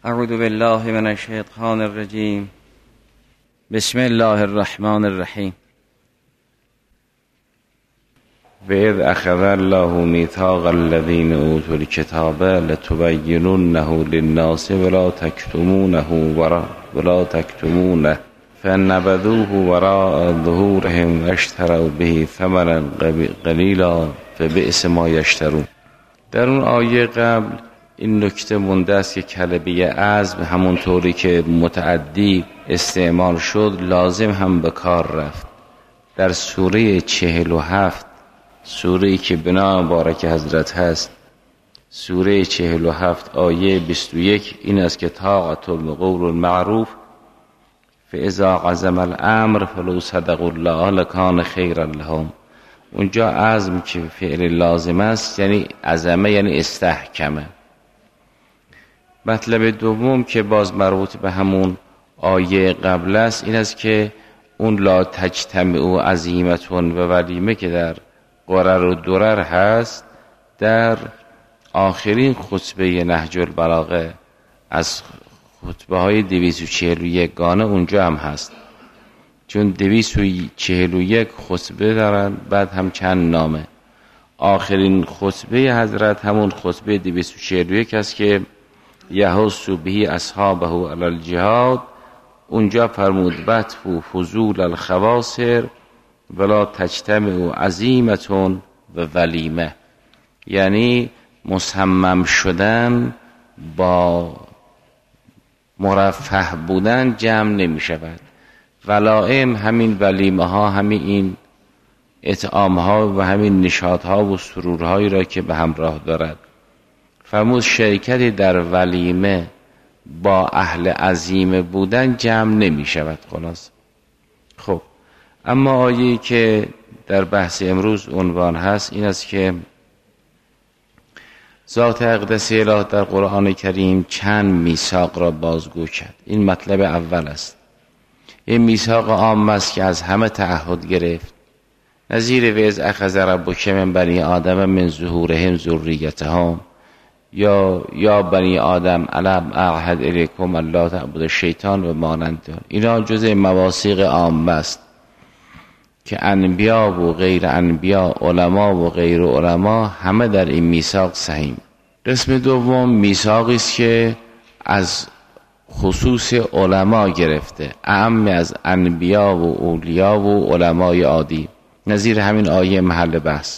اعوذ بالله من الشیطان الرجیم. بسم الله الرحمن الرحیم. و اذ اخذ الله میثاق الذین اوتوا الکتاب لتبیننه للناس ولا تکتمونه فنبذوه وراء ظهورهم واشتروا به ثمنا قلیلا فبئس ما یشترون. در اون آیه قبل این نکته مونده است که کلمه عزم همونطوری که متعدی استعمال شد لازم هم به کار رفت. در سوره 47، سوره‌ای که بنا مبارک حضرت هست، سوره 47 آیه 21 این است که طاعة القول المعروف فاذا عزم الامر فلو صدقوا الله لکان خیرا لهم. اونجا عزم که فعل لازم است یعنی عزمه، یعنی استحکمه. مطلب دوم که باز مربوط به همون آیه قبل است این است که اون لا تجتمع عزیمتون و ولیمه که در قرر و درر هست، در آخرین خطبه نهج البلاغه از خطبه های 241 گانه اونجا هم هست، چون 241 خطبه دارن، بعد هم چند نامه. آخرین خطبه حضرت همون خطبه 241 است که یحث به اصحابه علی الجهاد. اونجا فرمود بطفو فضول الخواصر ولا تجتمع عزیمتون و ولیمه، یعنی مصمم شدن با مرفه بودن جمع نمی شود. ولائم همین ولیمه ها، همین این اطعام ها و همین نشاط ها و سرورهایی را که به همراه دارد. فرمود شرکتی در ولیمه با اهل عزیمه بودن جمع نمی شود. خلاص خب، اما آیه‌ای که در بحث امروز عنوان هست این است که ذات اقدس اله در قرآن کریم چند میثاق را بازگو کرد. این مطلب اول است. این میثاق عام است که از همه تعهد گرفت، نظیر و اذ اخذ ربک من بنی آدم من ظهورهم ذریتهم یا بنی آدم علم اعهد الیکم الا تعبدوا الشیطان و مانند. اینا جزء مواثیق عام است که انبیا و غیر انبیا، علما و غیر علما همه در این میثاق سهیم. قسم دوم میثاقی است که از خصوص علما گرفته، اعم از انبیا و اولیا و علمای عادی، نظیر همین آیه محل بحث.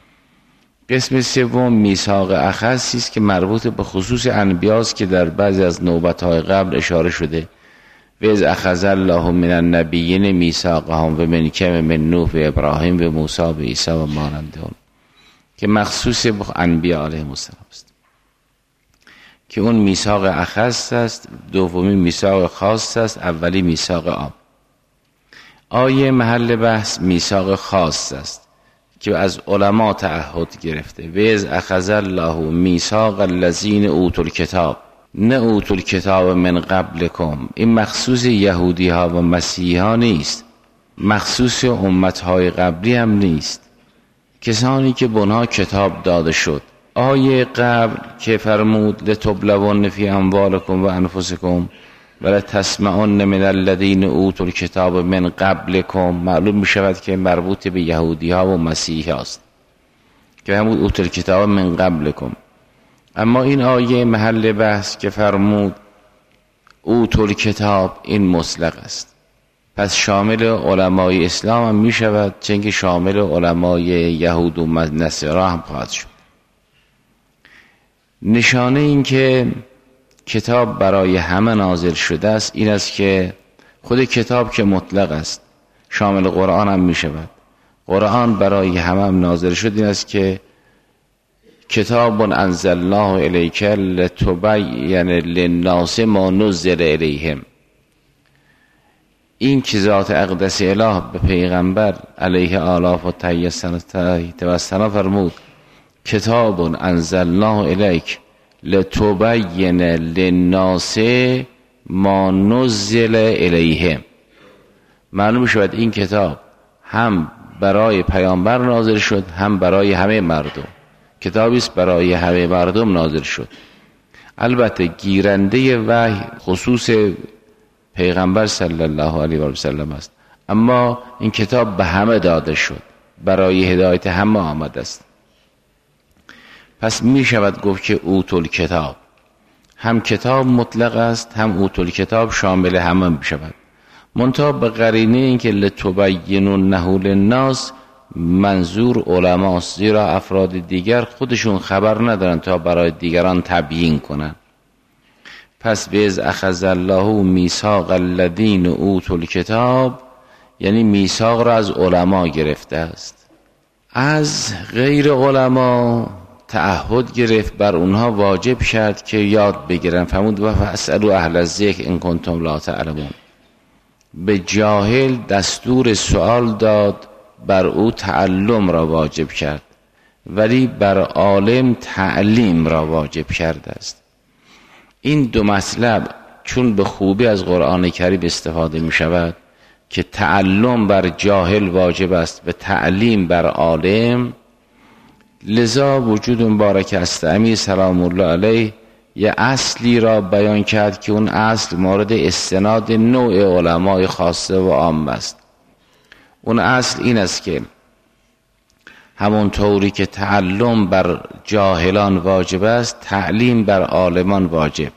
قسم سوم میثاق اخصی است که مربوط به خصوص انبیاست که در بعضی از نوبت‌های قبل اشاره شده. و اذ اخذ الله من النبیین میثاقهم و منک و من نوح و ابراهیم و موسی و عیسی و مانندهم، که مخصوص به انبیا علیهم السلام است، که اون میثاق اخص است. دومی میثاق خاص است، اولی میثاق عام. آیه محل بحث میثاق خاص است که از علما تعهد گرفته. و اذ اخذ الله میثاق الذین اوتوا الکتاب، نه اوتوا الکتاب من قبلکم. این مخصوص یهودی ها و مسیحی ها نیست، مخصوص امت های قبلی هم نیست، کسانی که به اونها کتاب داده شد. آیه قبل که فرمود لتبلون فی اموالکم و انفسکم ولا تسمعن من الذین اوتوا الکتاب من قبلکم، معلوم می شود که مربوط به یهودی ها و مسیحی هاست که همون اوتوا الکتاب من قبلکم. اما این آیه محل بحث که فرمود اوتوا الکتاب، این مطلق است، پس شامل علمای اسلام هم می شود، چون که شامل علمای یهود و نصارا هم خواهد شد. نشانه این که کتاب برای همه نازل شده است این است که خود کتاب که مطلق است شامل قرآن هم می شود. قرآن برای همه هم نازل شد. این است که کتاب انزلناه الیک لتبین للناس ما نزل الیهم. این که ذات اقدس اله به پیغمبر علیه آلاف و تیسنا فرمود کتاب انزلناه الیک لتبین للناس ما نزل الیهم. معلوم شود این کتاب هم برای پیامبر نازل شد هم برای همه مردم. کتابی است برای همه مردم نازل شد. البته گیرنده وحی خصوص پیغمبر صلی الله علیه و سلم است، اما این کتاب به همه داده شد، برای هدایت همه آمده است. پس می شود گفت که اوتل کتاب هم کتاب مطلق است، هم اوتل کتاب شامل همه می شود. منتها به قرینه این که لتبیننه للناس منظور علماست، زیرا افراد دیگر خودشون خبر ندارن تا برای دیگران تبیین کنن. پس بیز اخذ الله میثاق الذین اوتوا الکتاب یعنی میثاق را از علما گرفته است، از غیر علما تعهد گرفت، بر اونها واجب کرد که یاد بگیرن. فرمود و فاسألوا اهل الذکر ان کنتم لا تعلمون. به جاهل دستور سوال داد، بر او تعلم را واجب کرد، ولی بر عالم تعلیم را واجب کرده است. این دو مطلب چون به خوبی از قرآن کریم استفاده می شود که تعلم بر جاهل واجب است و تعلیم بر عالم، لذا وجود مبارک استعمی سلام الله علیه یه اصلی را بیان کرد که اون اصل مورد استناد نوع علمای خاصه و عام است. اون اصل این است که همونطوری که تعلم بر جاهلان واجب است، تعلیم بر عالمان واجب.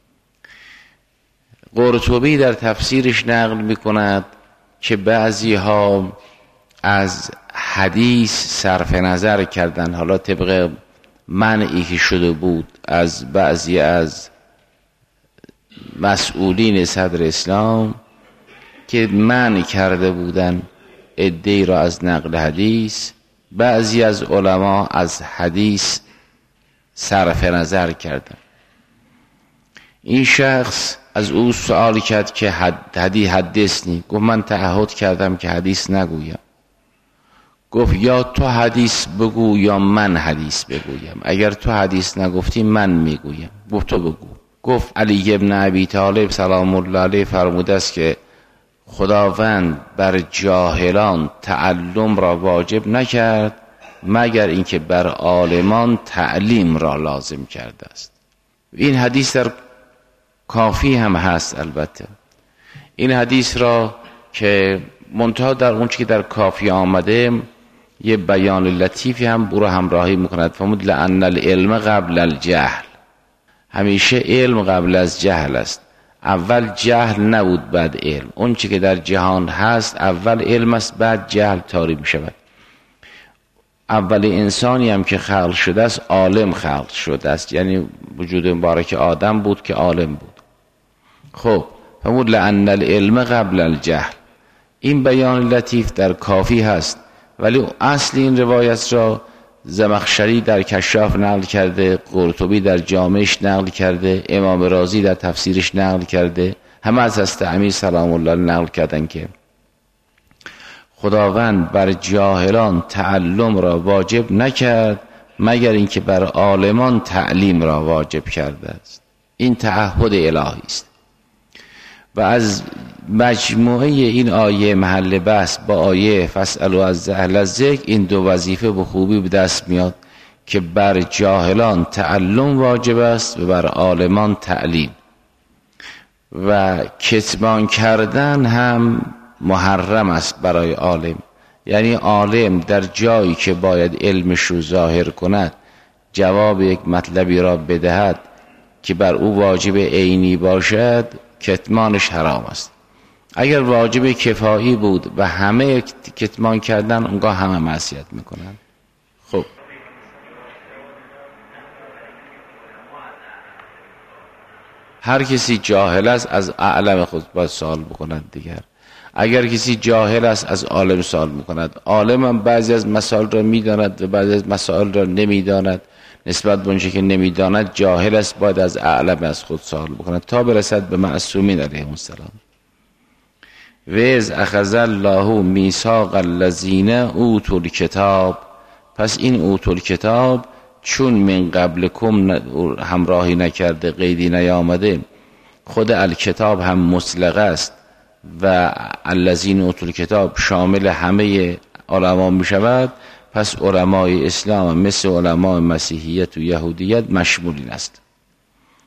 قرطبی در تفسیرش نقل می کند که بعضی ها از حدیث صرف نظر کردن، حالا طبق منعی که شده بود از بعضی از مسئولین صدر اسلام که منع کرده بودن عده‌ای را از نقل حدیث، بعضی از علما از حدیث صرف نظر کردن. این شخص از او سوال کرد که حدثنی، گفت من تعهد کردم که حدیث نگویم. گفت یا تو حدیث بگو یا من حدیث بگویم، اگر تو حدیث نگفتی من میگویم. گفت تو بگو. گفت علی ابن ابی طالب سلام الله علیه فرموده است که خداوند بر جاهلان تعلم را واجب نکرد مگر اینکه بر عالمان تعلیم را لازم کرده است. این حدیث در کافی هم هست. البته این حدیث را که منتها در اون چی که در کافی آمده یه بیان لطیفی هم برو همراهی میکند. فرمود لأن العلم قبل الجهل، همیشه علم قبل از جهل است. اول جهل نبود بعد علم. اون چی که در جهان هست اول علم است بعد جهل طاری می شود. اول انسانی هم که خلق شده است عالم خلق شده است، یعنی وجود مبارک آدم بود که عالم بود. خب فرمود لأن العلم قبل الجهل. این بیان لطیف در کافی هست، ولی اصل این روایت را زمخشری در کشاف نقل کرده، قرطبی در جامعش نقل کرده، امام رازی در تفسیرش نقل کرده، همه از حضرت امیر سلام الله نقل کردن که خداوند بر جاهلان تعلم را واجب نکرد مگر اینکه بر عالمان تعلیم را واجب کرده است. این تعهد الهی است و از مجموعه این آیه محل بحث با آیه فاسألوا اهل الذکر این دو وظیفه به خوبی به دست میاد که بر جاهلان تعلم واجب است و بر عالمان تعلیم، و کتمان کردن هم محرم است برای عالم. یعنی عالم در جایی که باید علمش رو ظاهر کند، جواب یک مطلبی را بدهد که بر او واجب عینی باشد، کتمانش حرام است. اگر واجب کفایی بود و همه کتمان کردن، اونگاه همه معصیت میکنن. خب هر کسی جاهل است از اعلم خود باید سوال بکند دیگر. اگر کسی جاهل است از عالم سوال میکند. عالم هم بعضی از مسائل را میداند و بعضی از مسائل را نمیداند. نسبت به اونچه که نمیداند جاهل است، باید از اعلم از خود سوال بکند تا برسد به معصومین علیهم السلام. وَإِذْ أَخَذَ اللَّهُ مِیثَاقَ الَّذِینَ أُوتُوا الْکِتَابَ. پس این اوتوا الکتاب چون من قبلکم همراهی نکرده، قیدی نیامده، خود الکتاب هم مطلق است و الذین اوتوا الکتاب شامل همه علما می شود. پس علمای اسلام مثل علمای مسیحیت و یهودیت مشمولین است.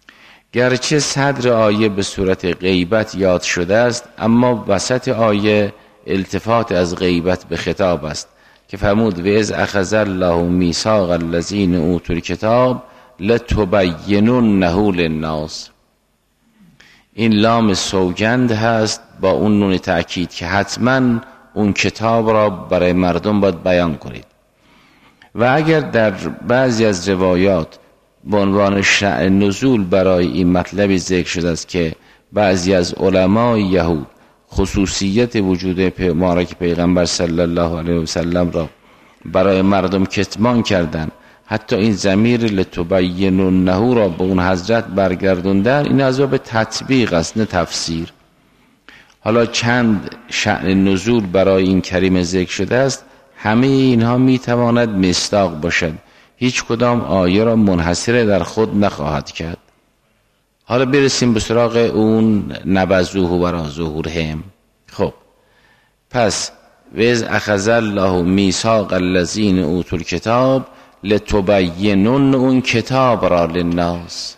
گرچه صدر آیه به صورت غیبت یاد شده است، اما وسط آیه التفات از غیبت به خطاب است که فرمود و اذ اخذ الله میثاق الذین اوتوا الکتاب لتبیننه للناس. این لام سوگند هست با اون نون تأکید که حتما اون کتاب را برای مردم باید بیان کنید. و اگر در بعضی از روایات به عنوان شأن نزول برای این مطلبی ذکر شده است که بعضی از علمای یهود خصوصیت وجود مبارک پیغمبر صلی الله علیه و سلم را برای مردم کتمان کردند، حتی این ضمیر لتبیننه را به اون حضرت برگردوندن، این از باب تطبیق است نه تفسیر. حالا چند شأن نزول برای این کریمه ذکر شده است، همه اینها میتواند مصداق باشد، هیچ کدام آیه را منحصر در خود نخواهد کرد. حالا برسیم به سراغ اون نبذوه وراء ظهورهم. خب پس و اذ اخذ الله میثاق الذین اوتوا الکتاب لتبینن اون کتاب را للناس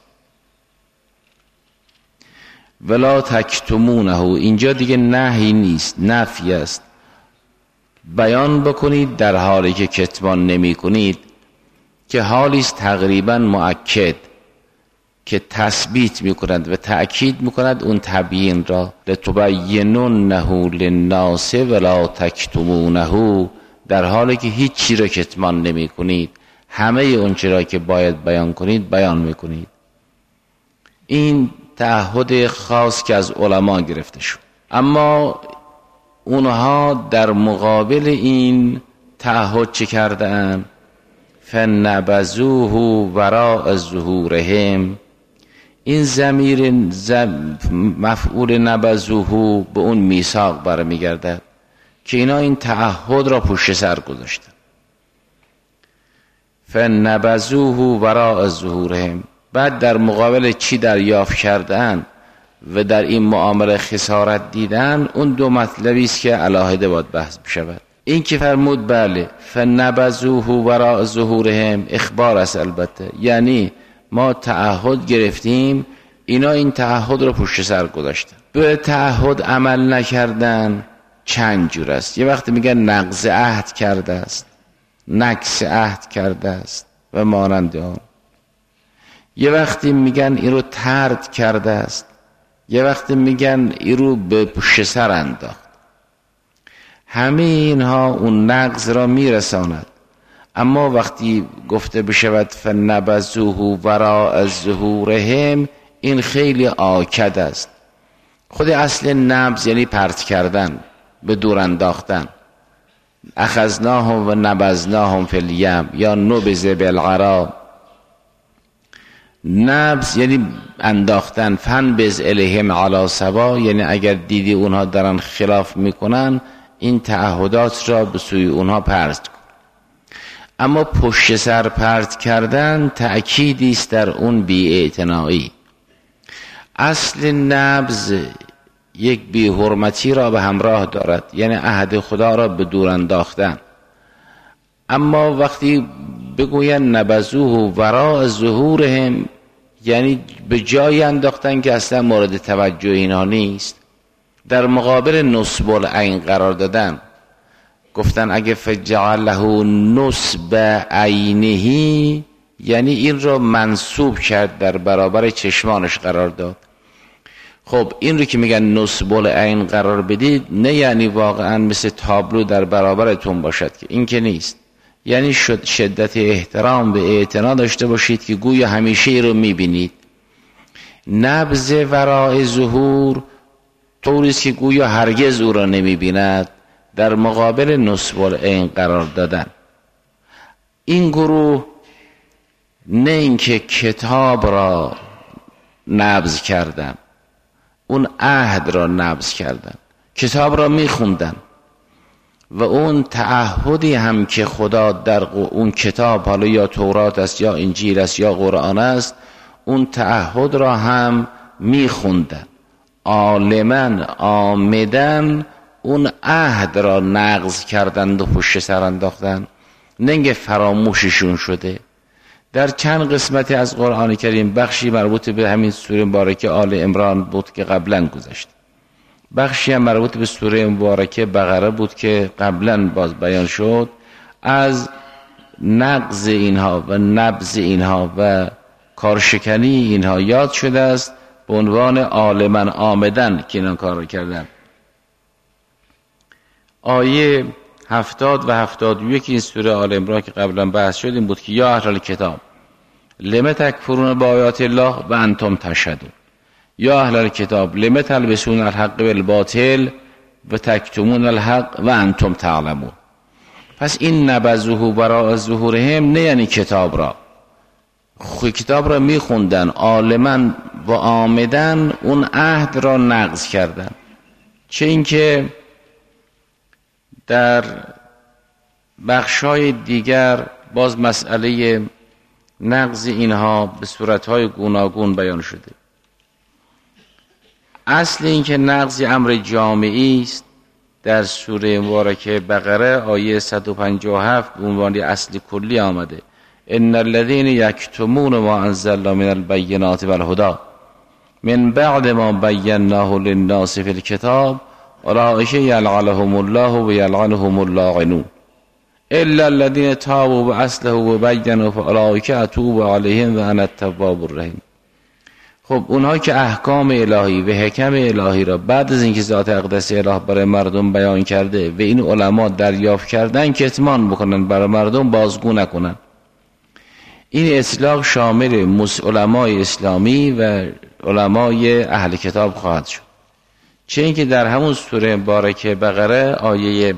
ولا تکتمونه. اینجا دیگه نهی نیست، نفی است. بیان بکنید در حالی که کتمان نمی کنید، که حالی است تقریبا مؤکد که تثبیت می کند و تأکید می کند اون تبیین را. لتبیننه للناس ولا تکتمونه، در حالی که هیچ چی را کتمان نمی کنید، همه اون چی را که باید بیان کنید بیان می کنید. این تعهد خاص که از علما گرفته شد، اما اونها در مقابل این تعهد چه کردن؟ فنبذوه وراء ظهورهم. این ضمیر مفعول نبذوه به اون میثاق برمیگردد که اینا این تعهد را پشت سر گذاشتن. فنبذوه وراء ظهورهم. بعد در مقابل چی دریافت کردن و در این معامله خسارت دیدن، اون دو مطلبی است که علاهده باید بحث بشود. این که فرمود بله فنبذوه وراء ظهورهم اخبار است، البته یعنی ما تعهد گرفتیم، اینا این تعهد رو پشت سر گذاشتن. به تعهد عمل نکردن چند جور است. یه وقتی میگن نقض عهد کرده است، نقض عهد کرده است و مانند آن. یه وقتی میگن این رو طرد کرده است، یه وقتی میگن این رو به پشت سر انداخت. همه اینها اون نقض را میرساند. اما وقتی گفته بشود فنبذوه وراء ظهورهم، این خیلی آکد است. خود اصل نبض یعنی پرت کردن، به دور انداختن. اخذناهم و نبذناهم فی الیم یا نبذ بالعراء. نبض یعنی انداختن. فنبذ الیهم علی سوا، یعنی اگر دیدی اونها دارن خلاف میکنن، این تعهدات را به سوی اونها پرت کن. اما پشت سر پرت کردن تأکیدی است در اون بی‌اعتنایی. اصل نبض یک بی‌حرمتی را به همراه دارد، یعنی عهد خدا را به دور انداختن. اما وقتی بگوین نبذوه وراء ظهورهم، یعنی به جای انداختن که اصلا مورد توجه اینا نیست. در مقابل نصب العین قرار دادن، گفتن اگه فجعله نصب عینه، یعنی این رو منصوب کرد، در برابر چشمانش قرار داد. خب این رو که میگن نصب العین قرار بدید، نه یعنی واقعا مثل تابلو در برابرتون باشد، که این که نیست. یعنی شدت احترام به اعتنا داشته باشید که گویا همیشه ای رو میبینید. نبذ وراء ظهور طوریست که گویا هرگز او را نمیبیند، در مقابل نصب العین قرار دادن. این گروه نه اینکه کتاب را نبذ کردن، اون عهد را نبذ کردن، کتاب را میخوندن و اون تعهدی هم که خدا در اون کتاب، حالا یا تورات است یا انجیل است یا قرآن است، اون تعهد را هم میخوندن. عالماً آمدن اون عهد را نقض کردند و پشت سر انداختن. نه اینکه فراموششون شده، در چند قسمتی از قرآن کریم، بخشی مربوط به همین سوره مبارکه آل عمران بود که قبلا گذشت، بخشی هم مربوط به سوره مبارکه بقره بود که قبلا باز بیان شد، از نقض اینها و نبذ اینها و کارشکنی اینها یاد شده است به عنوان عالما آمدن که اینا کار کردن. آیه 70 و 71 این سوره آل عمران که قبلا بحث شد این بود که یا اهل الکتاب لم تکفرون بآیات الله و انتم تشهدون، یا اهل الکتاب لم تلبسون الحق بالباطل و تکتمون الحق و انتم تعلمون. پس این نبذه براء ظهورهم نه یعنی کتاب را، کتاب را میخوندن، عالما و آمدن اون عهد را نقض کردن. چه اینکه در بخشای دیگر باز مسئله نقض اینها به صورتهای گوناگون بیان شده. اصل این که نقض امر جامعی است در سوره مبارکه بقره آیه 157 به عنوان اصل کلی آمده، ان الذين يكتمون ما انزلنا من البينات والهدى من بعد ما بيناه للناس في الكتاب اولئک یلعنهم الله و یلعنهم اللاعنون الا الذين تابوا واصلحوا وبينوا فاولئک اتوب علیهم و انا التواب الرحیم. خب اونها که احکام الهی و حکم الهی را بعد از اینکه ذات اقدس الهی برای مردم بیان کرده و این علما دریافت کردن کتمان بکنن، برای مردم بازگو نکنن، این اطلاق شامل علمای اسلامی و علمای اهل کتاب خواهد شد. چه اینکه در همون سوره مبارکه بقره آیه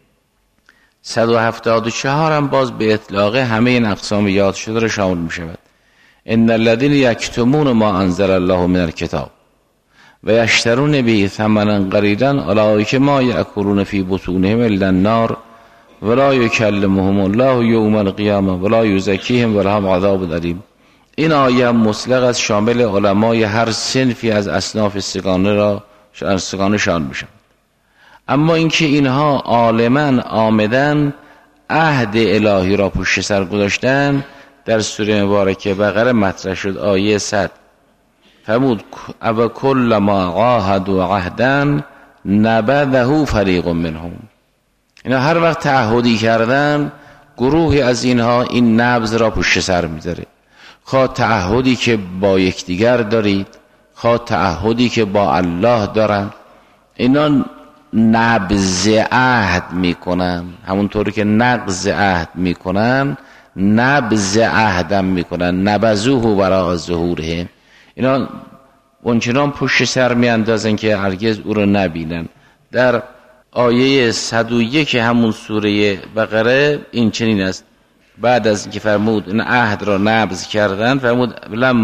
174 هم باز به اطلاق همه این اقسام یاد شده را شامل می شود. ان الذين يكتمون ما انزل الله من الكتاب و یشترون به ثمنا قلیلا اولئک ما یأکلون فی بطونهم الا النار ولا یکلمهم الله یوم القیامه ولا یزکیهم ولهم عذاب الیم. این آیه مطلق از شامل علمای هر صنفی از اصناف سگانه شان میشن. اما اینکه اینها عالما آمدن عهد الهی را پشت سر گذاشتن در سوره مبارکه بقره مطرح شد. آیه 100 فرمود او کل ما عاهدوا عهدا نبذه فریق منهم. اینا هر وقت تعهدی کردن گروهی از اینها این نبذ را پشت سر میذاره، خواه تعهدی که با یکدیگر دارید، خواه تعهدی که با الله دارن، اینا نبذ عهد میکنن، همونطوری که نقض عهد میکنن نبذ عهدم میکنن، نبذوه براء ظهورهم. اینا اونچنان پشت سر میاندازن که هرگز او رو نبینن. در آیه 101 همون سوره بقره این چنین است، بعد از اینکه فرمود این عهد را نبذ کردن فرمود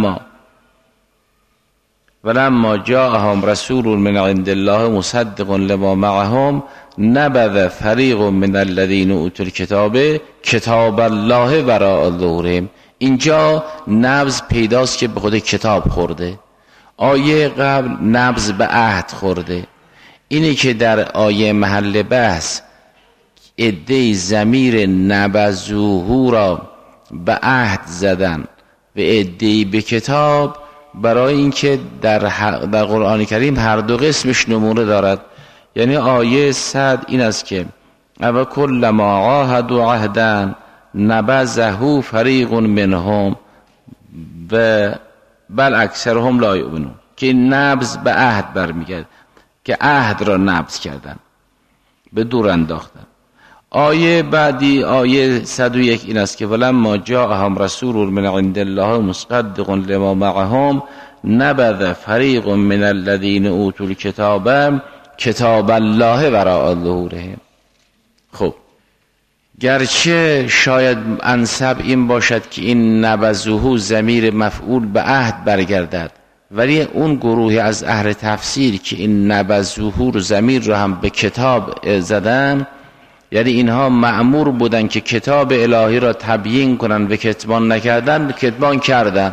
ولما جاءهم رسول من عند الله مصدق لما معهم نبذ فریق من الذین اوتوا الکتاب کتاب الله وراء ظهورهم. اینجا نبذ پیداست که به خود کتاب خورده، آیه قبل نبذ به عهد خورده. اینی که در آیه محل بحث عده ضمیر نبذوه را به عهد زدن و عده به کتاب، برای اینکه در قرآن کریم هر دو قسمش نمونه دارد. یعنی آیه 100 این است که او کل ما عاهدوا عهدا نبذه فریق منهم و بل اکثرهم لا یؤمنون، که نبذ به عهد برمیگرد که عهد را نبذ کردن، به دور انداختن. آیه بعدی آیه 101 این است که ولما جاءهم رسول من عند الله مصدق لما معهم نبذ فریق من الذین اوتوا الکتاب کتاب الله وراء ظهورهم. خب گرچه شاید انسب این باشد که این نبذوه ضمیر مفعول به عهد برگردد، ولی اون گروهی از اهل تفسیر که این نبذوه رو ضمیر رو هم به کتاب زدن، یعنی اینها مأمور بودن که کتاب الهی را تبیین کنن و کتمان نکردن، کتمان کردن.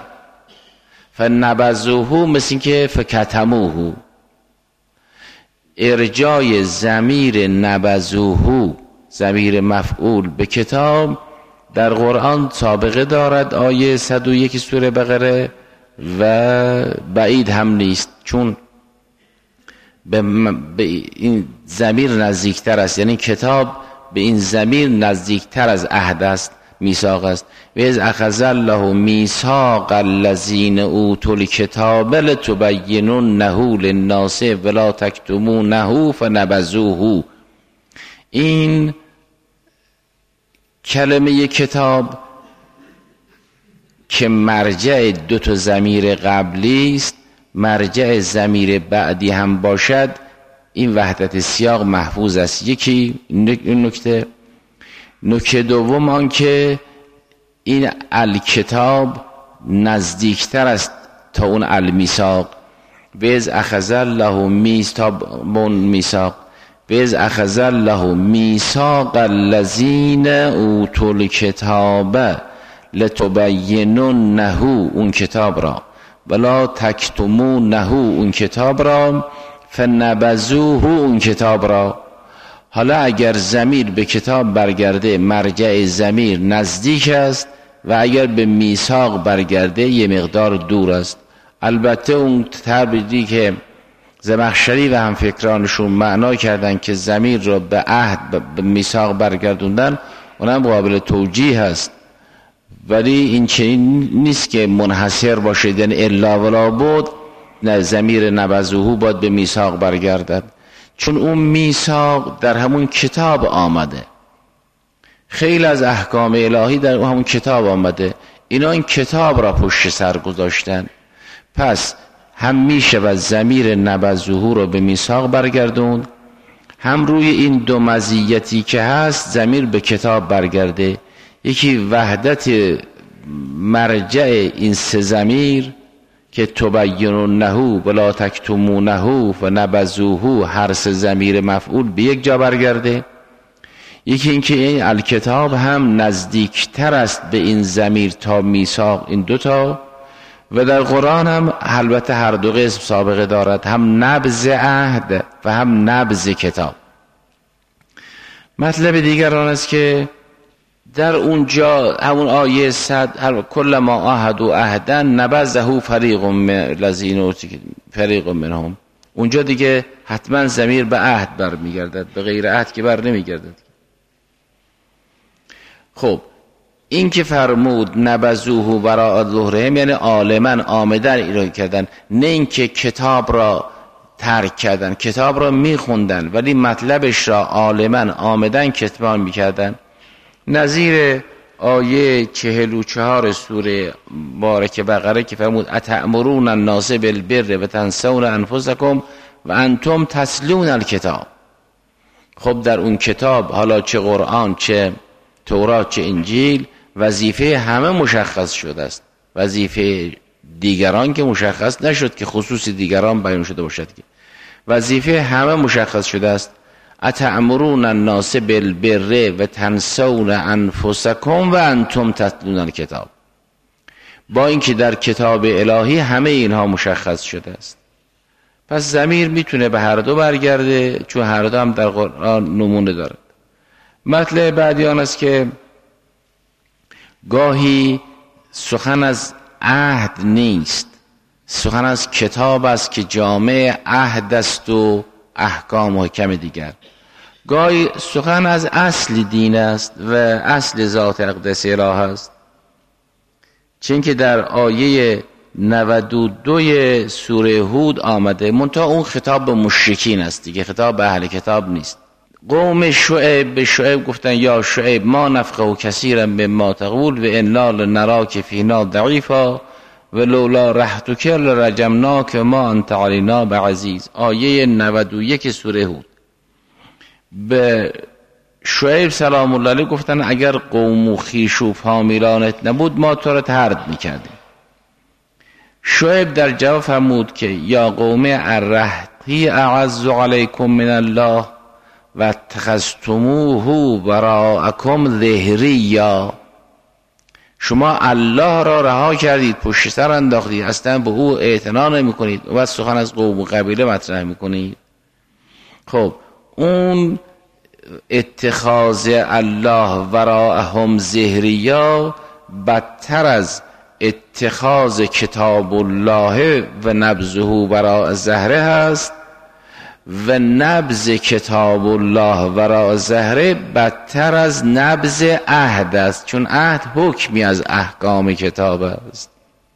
فنبذوه مثل این که فکتموه، ارجای ضمیر نبذوه ضمیر مفعول به کتاب در قرآن سابقه دارد آیه 101 سوره بقره و بعید هم نیست، چون به این ضمیر نزدیکتر است، یعنی کتاب به این ضمیر نزدیکتر از عهد است، میثاق است. و اذ اخذ الله میثاق الذین اوتوا الکتاب لتبیننه للناس ولا تکتمونه فنبذوه. این کلمه کتاب که مرجع دو تا ضمیر قبلی است، مرجع ضمیر بعدی هم باشد، این وحدت سیاق محفوظ است. یکی نکته دوم آن که این الکتاب نزدیکتر است تا اون المیثاق. وز اخذ الله میثاق وز اخذ الله میثاق الذین اوتوا الکتاب لتبیننه، اون کتاب را، ولا تکتمونه، اون کتاب را، فنبذوه، اون کتاب را. حالا اگر ضمیر به کتاب برگرده مرجع ضمیر نزدیک است و اگر به میثاق برگرده یه مقدار دور است. البته اون تعبیری که زمخشری و هم فکرانشون معنا کردن که ضمیر را به عهد به میثاق برگردوندن، اونم قابل توجیه هست، ولی این چنین نیست که منحصر باشه، یعنی الا ولا بود نه ضمیر نبذوه باید به میثاق برگردد، چون اون میثاق در همون کتاب آمده. خیلی از احکام الهی در همون کتاب آمده، اینا این کتاب را پشت سر گذاشتن، پس هم میشه و ضمیر نبذوه رو به میثاق برگردون، هم روی این دو مزیتی که هست ضمیر به کتاب برگرده. یکی وحدت مرجع این سه ضمیر که تبیننه ولا تکتمونه و نبذوه، هر سه ضمیر مفعول به یک جا برگرده. یکی اینکه این الکتاب هم نزدیکتر است به این ضمیر تا میثاق، این دوتا. و در قرآن هم البته هر دو قسم سابقه دارد، هم نبذ عهد و هم نبذ کتاب. مطلب دیگر آن است که در اونجا همون آیه 100 کل ما عهدوا عهدا نبذه فریق منهم، اونجا دیگه حتما ضمیر به عهد برمیگردد، به غیر عهد که بر نمیگردد. خب این که فرمود نبذوه وراء ظهرهم، یعنی عالما آمدن ایراد کردن، نه اینکه کتاب را ترک کردن، کتاب را میخوندن ولی مطلبش را عالما آمدن کتمان میکردن. نظیر آیه 44 سوره بارک بقره که فرمود اتأمرون الناس بالبر و تنسون انفسکم و انتم تتلون الکتاب. خب در اون کتاب، حالا چه قرآن چه تورات چه انجیل، وظیفه همه مشخص شده است، وظیفه دیگران که مشخص نشد که خصوص دیگران بیان شده باشد، که وظیفه همه مشخص شده است. اتأمرون الناس بالبر و تنسون انفسکم و انتم تتلون الکتاب. با اینکه در کتاب الهی همه اینها مشخص شده است، پس ضمیر میتونه به هر دو برگرده، چون هر دو هم در قرآن نمونه دارد. مطلب بعدی آن است که گاهی سخن از عهد نیست، سخن از کتاب است که جامع عهد است و احکام و حکم دیگر. گاهی سخن از اصل دین است و اصل ذات اقدس اله است، چون که در آیه 92 سوره هود آمده، منتها اون خطاب به مشرکین است دیگه، خطاب به اهل کتاب نیست. قوم شعیب به شعیب گفتن یا شعیب ما نفقه کثیرا مما تقول و انا لنراک فینا ضعیفا و لولا رحتک لرجمناک ما انت علینا بعزیز. آیه 91 سوره هود. به شعیب سلام الله علیه گفتن اگر قوم و خویش و فامیلانت نبود ما تو را طرد میکردیم. شعیب در جواب فرمود که یا قوم الرهطی اعز علیکم من الله و اتخذتموه وراءکم ظهریا. شما الله را رها کردید، پشت سر انداختید، اصلا به او اعتنا نمی کنید و سخن از قوم و قبیله مطرح می کنید. خب اون اتخاذ الله وراءهم ظهریا بدتر از اتخاذ کتاب الله و نبذه وراء ظهره هست و نبذ کتاب الله وراء ظهره بدتر از نبذ عهد است، چون عهد حکمی از احکام کتاب است.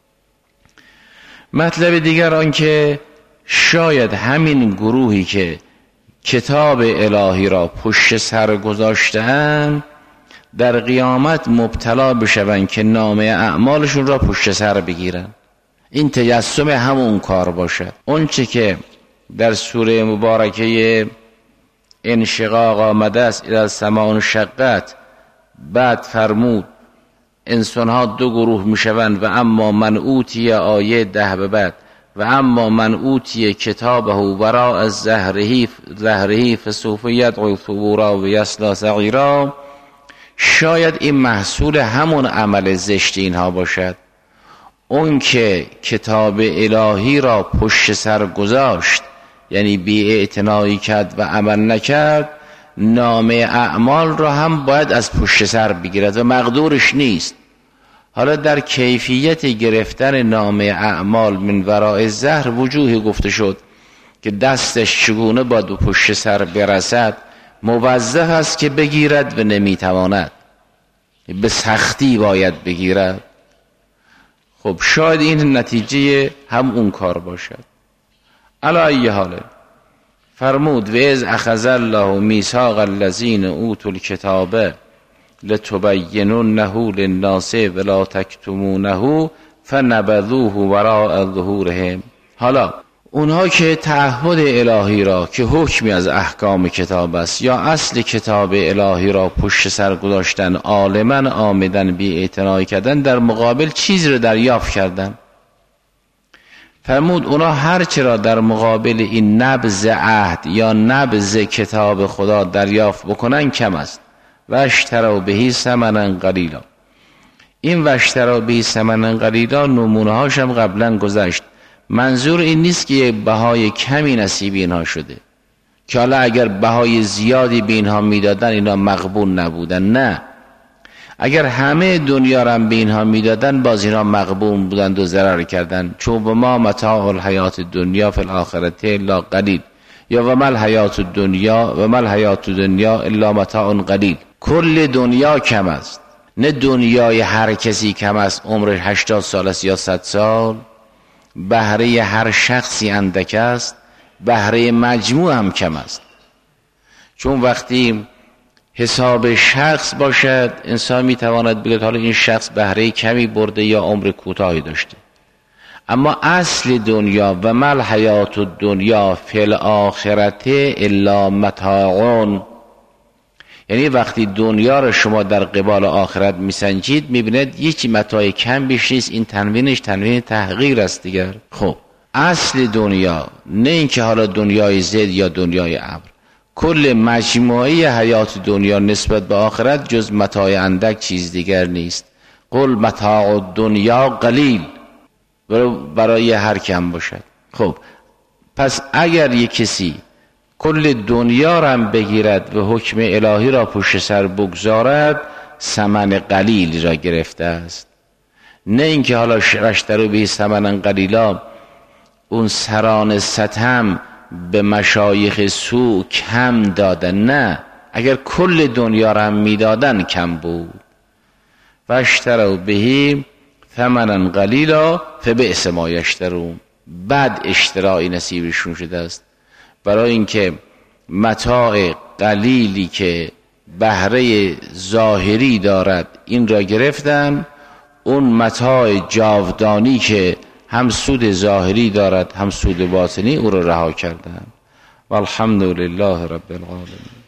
مطلب دیگر آن که شاید همین گروهی که کتاب الهی را پشت سر گذاشته‌اند در قیامت مبتلا بشوند که نامه اعمالشون را پشت سر بگیرن. این تجسم همون کار باشد. اون چه که در سوره مبارکه انشقاق آمده است، اذا السماء انشقت، بعد فرمود انسان‌ها دو گروه میشوند و اما من اوتی آیه 10 به بعد و اما من اوتی کتابه وراء ظهره فسوف یدعو ثبورا و یصلی سعیرا. شاید این محصول همون عمل زشت اینها باشد. اون که کتاب الهی را پشت سر گذاشت، یعنی بی‌اعتنایی کرد و عمل نکرد، نامه اعمال را هم باید از پشت سر بگیرد و مقدورش نیست. حالا در کیفیت گرفتن نامه اعمال من وراء ظهر وجوهی گفته شد که دستش چگونه باید به پشت سر برسد. موظف است که بگیرد و نمیتواند، به سختی باید بگیرد. خب شاید این نتیجه هم اون کار باشد. علی ای حال فرمود و اذ اخذ الله میثاق الذین اوتوا الکتاب لتبیننه للناس ولا تکتمونه فنبذوه وراء ظهورهم. حالا اونها که تعهد الهی را که حکمی از احکام کتاب است یا اصل کتاب الهی را پشت سر گذاشتن، عالما آمدن، بی اعتنایی کردن، در مقابل چیزی را دریافت کردن. فرمود اونا هر چرا در مقابل این نبذ عهد یا نبذ کتاب خدا دریافت بکنن کم است. و اشتروا بهی ثمنا قلیلا. این و اشتروا بهی ثمنا قلیلا نمونه هاش هم قبلا گذشت. منظور این نیست که بهای کمی نصیب اینها شده که حالا اگر بهای زیادی به اینها میدادن اینها مقبول نبودن. نه، اگر همه دنیا را به اینها میدادن باز اینها مقبول بودند و ضرر کردن. چون و ما متاع الحیات الدنیا فی الاخرة الا قلیل، یا و ما الحیات الدنیا الا متاع قلیل. کل دنیا کم است، نه دنیای هر کسی کم است، عمرش 80 سال است یا 100 سال. بهره هر شخصی اندک است، بهره مجموع هم کم است. چون وقتی حساب شخص باشد انسان میتواند بگه حالا این شخص بهره کمی برده یا عمر کوتاهی داشته. اما اصل دنیا و ما الحیات الدنیا فی الاخرة الا متاع، یعنی وقتی دنیا رو شما در قبال آخرت میسنجید میبینید هیچ متاع کم بیش نیست. این تنوینش تنوین تحقیر است دیگر. خب اصل دنیا، نه اینکه حالا دنیای زد یا دنیای ابر، کل مجموعه حیات دنیا نسبت به آخرت جز متاع اندک چیز دیگر نیست. قل متاع دنیا قلیل، برای هر کم باشد. خب پس اگر یک کسی کل دنیا را هم بگیرد و حکم الهی را پشت سر بگذارد، ثمن قلیل را گرفته است. نه اینکه حالا اشتروا به ثمنا قلیلا اون سران ستم به مشایخ سوء کم دادن. نه، اگر کل دنیا را هم میدادن کم بود. و اشتروا به ثمنا قلیلا فبئس ما یشترون. بد اشترائی نصیبشون شده است، برای اینکه متاع قلیلی که بهره ظاهری دارد این را گرفتن، اون متاع جاودانی که هم سود ظاهری دارد هم سود باطنی او را رها کردن. والحمد لله رب العالمین.